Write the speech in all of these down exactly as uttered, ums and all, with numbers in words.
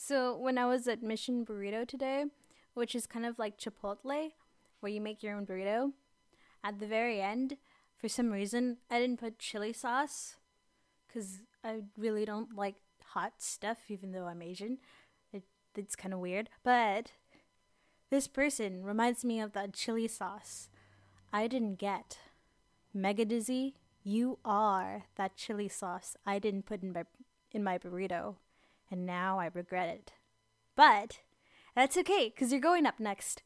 So when I was at Mission Burrito today, which is kind of like Chipotle, where you make your own burrito, at the very end, for some reason, I didn't put chili sauce because I really don't like hot stuff, even though I'm Asian. It, it's kind of weird. But this person reminds me of that chili sauce I didn't get. Mega Dizzy, you are that chili sauce I didn't put in my in my burrito, and now I regret it. But that's okay, because you're going up next.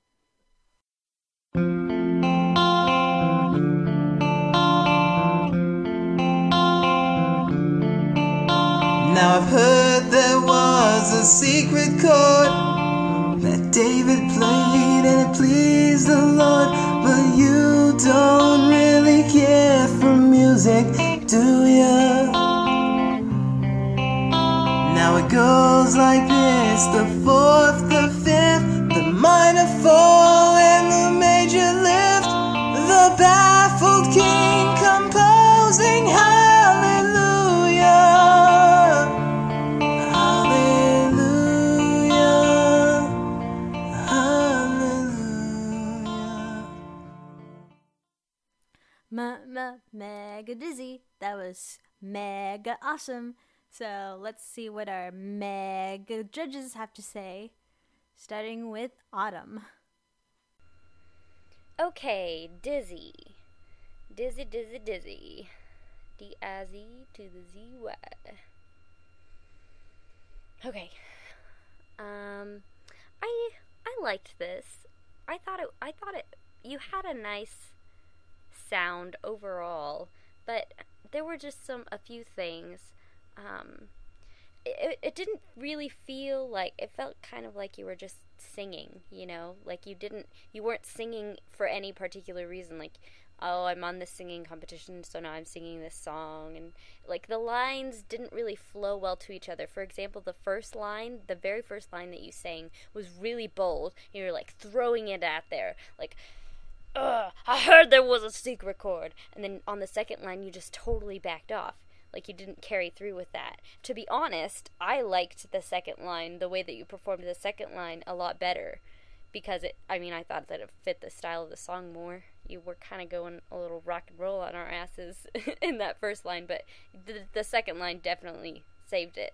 Now I've heard there was a secret chord that David played and it pleased the Lord, but you don't really care for music, do ya? Now it goes like this: the fourth, the fifth, the minor fall, and the major lift. The baffled king composing hallelujah, hallelujah, hallelujah. Mega Dizzy. That was mega awesome. So let's see what our mega judges have to say, starting with Autumn. Okay, Dizzy. Dizzy, Dizzy, Dizzy. D I Z to the Z Y. Okay. Um, I I liked this. I thought it. I thought it. You had a nice sound overall, but there were just some a few things. Um, it, it didn't really feel like, it felt kind of like you were just singing, you know, like you didn't, you weren't singing for any particular reason, like, oh, I'm on this singing competition, so now I'm singing this song, and, like, the lines didn't really flow well to each other. For example, the first line, the very first line that you sang was really bold, you were, like, throwing it out there, like, ugh, I heard there was a secret chord, and then on the second line, you just totally backed off. Like, you didn't carry through with that. To be honest, I liked the second line, the way that you performed the second line, a lot better. Because, it, I mean, I thought that it fit the style of the song more. You were kind of going a little rock and roll on our asses in that first line, but the, the second line definitely saved it.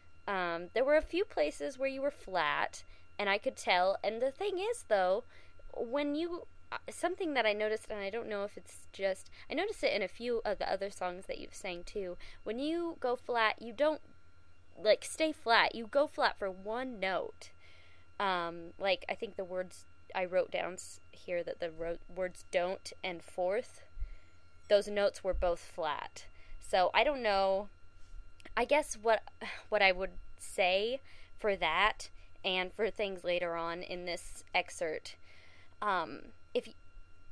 Um, there were a few places where you were flat, and I could tell. And the thing is, though, when you... something that I noticed, and I don't know if it's just, I noticed it in a few of the other songs that you've sang too. When you go flat, you don't, like, stay flat. You go flat for one note. Um, like, I think the words, I wrote down here that the ro- words don't and fourth, those notes were both flat. So, I don't know, I guess what, what I would say for that, and for things later on in this excerpt, um... If you,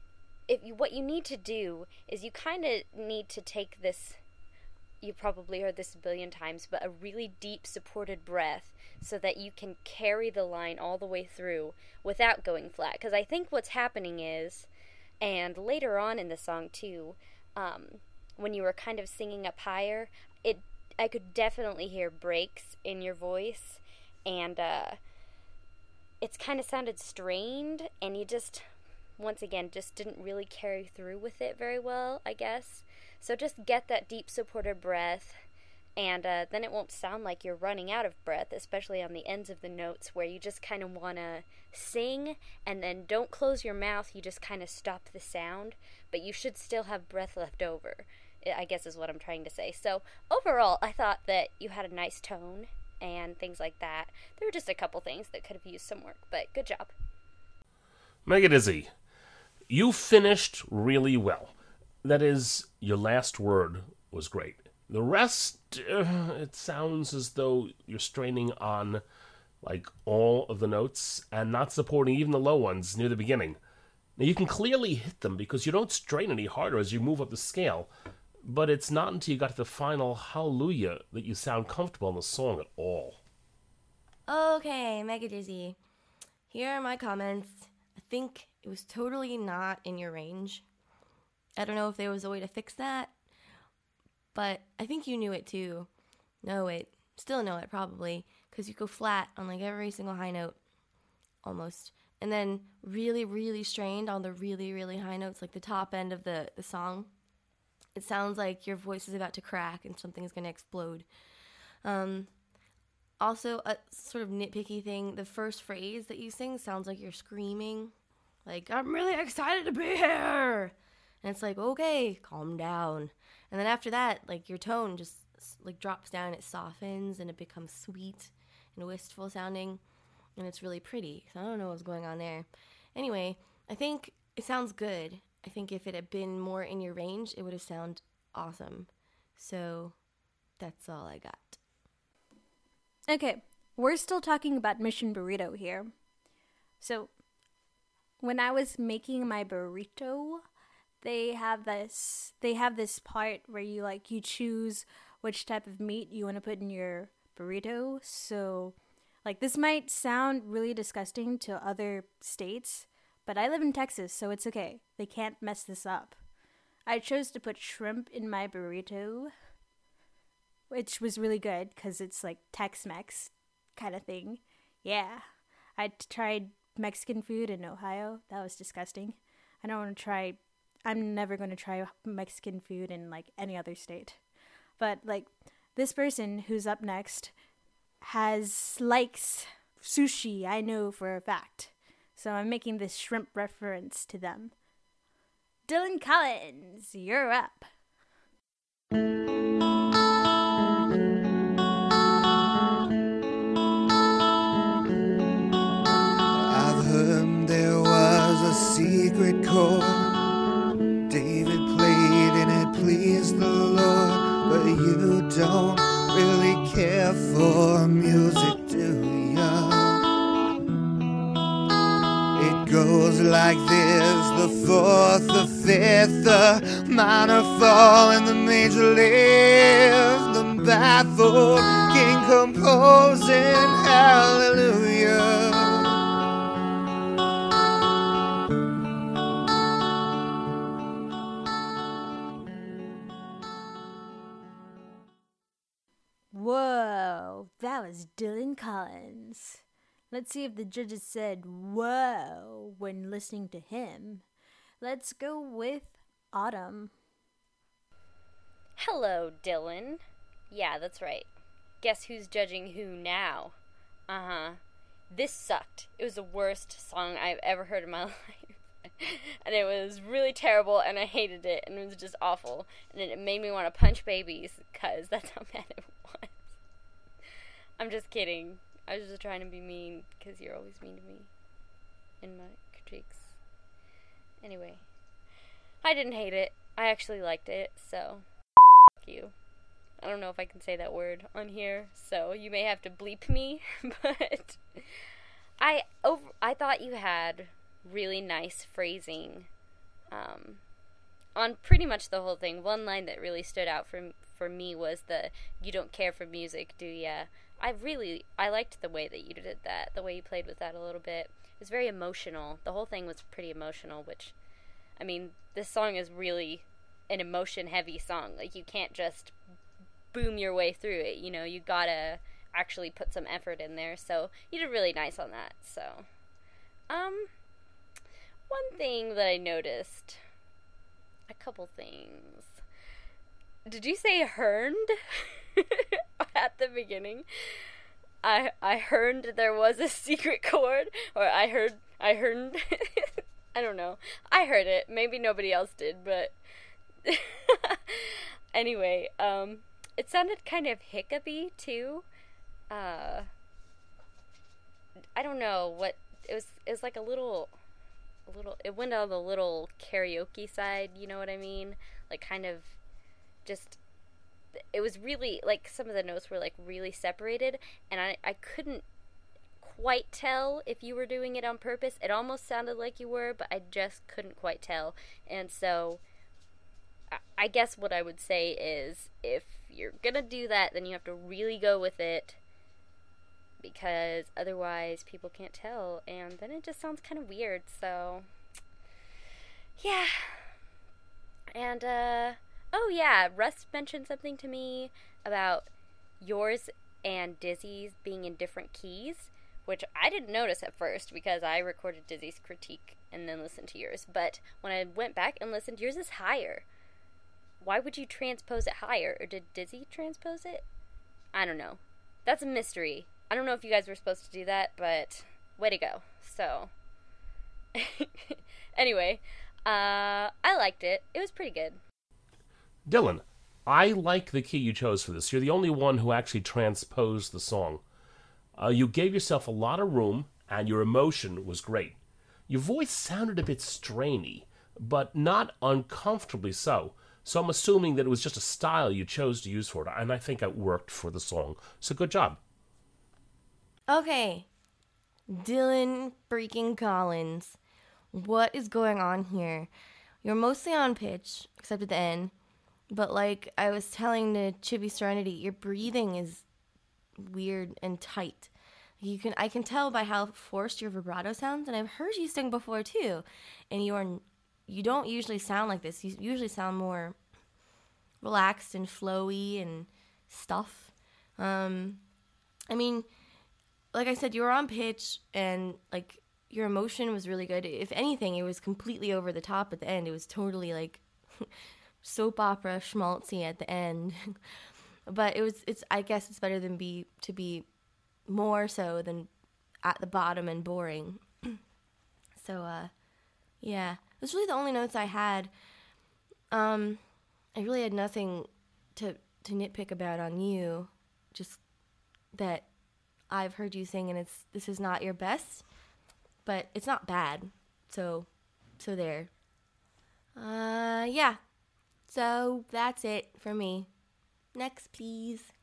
if you, what you need to do is you kind of need to take this, you probably heard this a billion times, but a really deep supported breath so that you can carry the line all the way through without going flat. Because I think what's happening is, and later on in the song too, um, when you were kind of singing up higher, it I could definitely hear breaks in your voice, and uh, it's kind of sounded strained, and you just... once again, just didn't really carry through with it very well, I guess. So just get that deep supported breath, and uh, then it won't sound like you're running out of breath, especially on the ends of the notes where you just kind of want to sing, and then don't close your mouth, you just kind of stop the sound, but you should still have breath left over, I guess is what I'm trying to say. So overall, I thought that you had a nice tone and things like that. There were just a couple things that could have used some work, but good job. Mega Dizzy, you finished really well. That is, your last word was great. The rest, uh, it sounds as though you're straining on, like, all of the notes and not supporting even the low ones near the beginning. Now, you can clearly hit them because you don't strain any harder as you move up the scale, but it's not until you got to the final hallelujah that you sound comfortable in the song at all. Okay, Mega Dizzy. Here are my comments. I think it was totally not in your range. I don't know if there was a way to fix that, but I think you knew it too. Know it. Still know it, probably, because you go flat on like every single high note, almost, and then really, really strained on the really, really high notes, like the top end of the, the song. It sounds like your voice is about to crack and something is going to explode. Um, also, a sort of nitpicky thing, the first phrase that you sing sounds like you're screaming, like, I'm really excited to be here! And it's like, okay, calm down. And then after that, like, your tone just, like, drops down, it softens, and it becomes sweet and wistful sounding. And it's really pretty. So I don't know what's going on there. Anyway, I think it sounds good. I think if it had been more in your range, it would have sounded awesome. So that's all I got. Okay, we're still talking about Mission Burrito here. So when I was making my burrito, they have this they have this part where you like you choose which type of meat you want to put in your burrito. So like, this might sound really disgusting to other states, but I live in Texas, so it's okay. They can't mess this up. I chose to put shrimp in my burrito, which was really good because it's like Tex-Mex kind of thing. Yeah. I tried Mexican food in Ohio. That was disgusting. I don't want to try... I'm never going to try Mexican food in like any other state. But like, this person who's up next has likes sushi, I know for a fact. So I'm making this shrimp reference to them. Dylan Collins, you're up. I've heard there was a secret chord David played and it pleased the Lord, but you don't really care for music, do ya? It goes like this: the fourth, the fifth, the minor fall, and the major lift. The baffled king composing hallelujah. Whoa, that was Dylan Collins. Let's see if the judges said whoa when listening to him. Let's go with Autumn. Hello, Dylan. Yeah, that's right. Guess who's judging who now? Uh-huh. This sucked. It was the worst song I've ever heard in my life. And it was really terrible, and I hated it, and it was just awful. And it made me want to punch babies, because that's how bad it was. I'm just kidding. I was just trying to be mean, because you're always mean to me in my critiques. Anyway, I didn't hate it. I actually liked it, so f*** you. I don't know if I can say that word on here, so you may have to bleep me, but I over I thought you had really nice phrasing um, on pretty much the whole thing. One line that really stood out for for me was the "you don't care for music, do ya?" I really I liked the way that you did that, the way you played with that a little bit. It was very emotional. The whole thing was pretty emotional, which, I mean, this song is really an emotion-heavy song. Like, you can't just boom your way through it, you know, you gotta actually put some effort in there, so you did really nice on that. So, um, one thing that I noticed, a couple things. Did you say herned at the beginning? I I heard there was a secret chord, or I heard I heard I don't know. I heard it. Maybe nobody else did, but anyway, um, it sounded kind of hiccupy too. Uh, I don't know what it was. It was like a little, a little. It went on the little karaoke side. You know what I mean? Like, kind of, just. It was really like some of the notes were like really separated, and I I couldn't quite tell if you were doing it on purpose. It almost sounded like you were, but I just couldn't quite tell. And so I, I guess what I would say is, if you're gonna do that, then you have to really go with it, because otherwise people can't tell, and then it just sounds kind of weird. So yeah. And uh oh yeah, Russ mentioned something to me about yours and Dizzy's being in different keys, which I didn't notice at first because I recorded Dizzy's critique and then listened to yours. But when I went back and listened, yours is higher. Why would you transpose it higher? Or did Dizzy transpose it? I don't know. That's a mystery. I don't know if you guys were supposed to do that, but way to go. So, anyway, uh, I liked it. It was pretty good. Dylan, I like the key you chose for this. You're the only one who actually transposed the song. Uh, you gave yourself a lot of room, and your emotion was great. Your voice sounded a bit strainy, but not uncomfortably so. So I'm assuming that it was just a style you chose to use for it, and I think it worked for the song. So good job. Okay, Dylan freaking Collins. What is going on here? You're mostly on pitch, except at the end. But like I was telling the Chibi Serenity, your breathing is weird and tight. You can I can tell by how forced your vibrato sounds, and I've heard you sing before too. And you are you don't usually sound like this. You usually sound more relaxed and flowy and stuff. Um, I mean, like I said, you were on pitch, and like your emotion was really good. If anything, it was completely over the top at the end. It was totally like soap opera schmaltzy at the end. But it was it's I guess it's better than be to be more so than at the bottom and boring. So uh yeah, it was really the only notes I had. Um I really had nothing to to nitpick about on you, just that I've heard you sing and it's this is not your best, but it's not bad. So so there. Uh yeah. So that's it for me. Next, please.